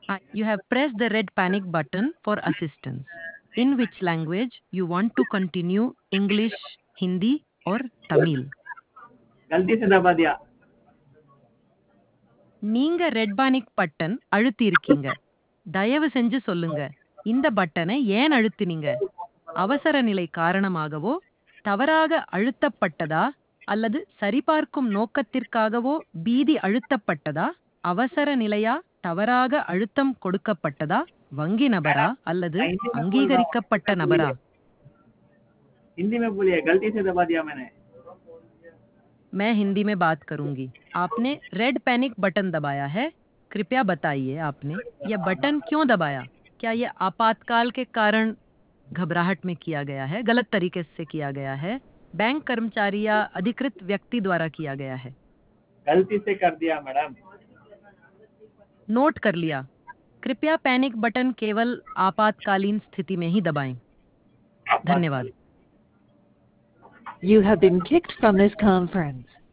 You have pressed the red panic button for assistance. In which language you want to continue, English, Hindi or Tamil? गलती से दबा दिया। நீங்க red panic button அழுத்தி இருக்கீங்க. தயவு செஞ்சு சொல்லுங்க, இந்த பட்டனை ஏன் அழுத்தினீங்க? அவசர நிலை காரணமாகவோ, தவறாக அழுத்தப்பட்டதா, அல்லது சரிபார்க்கும் நோக்கத்திற்காகவோ பீதி அழுத்தப்பட்டதா, அவசர நிலையா, தவறாக அழுத்தம் கொடுக்கப்பட்டதா, வங்கி நபரா அல்லது मैं हिंदी में बोल रहा हूँ, அங்கீகரிக்கப்பட்ட நபரா? हिंदी में बोलिए, गलती से दबा दिया मैंने। मैं हिंदी में बात करूंगी। आपने रेड पैनिक बटन दबाया है। कृपया बताइए आपने यह बटन क्यों दबाया? क्या यह आपातकाल के कारण घबराहट में किया गया है, गलत तरीके से किया गया है, बैंक कर्मचारी या अधिकृत व्यक्ति द्वारा किया गया है? गलती से कर दिया मैडम। नोट कर लिया। कृपया पैनिक बटन केवल आपातकालीन स्थिति में ही दबाएं। धन्यवाद। You have been kicked from this conference.